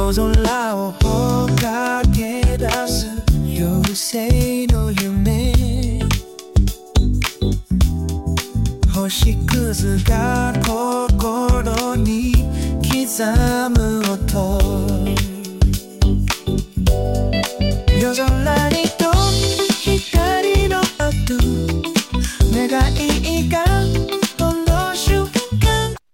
夜空を追っかけ出す夜星の夢、星屑が心に刻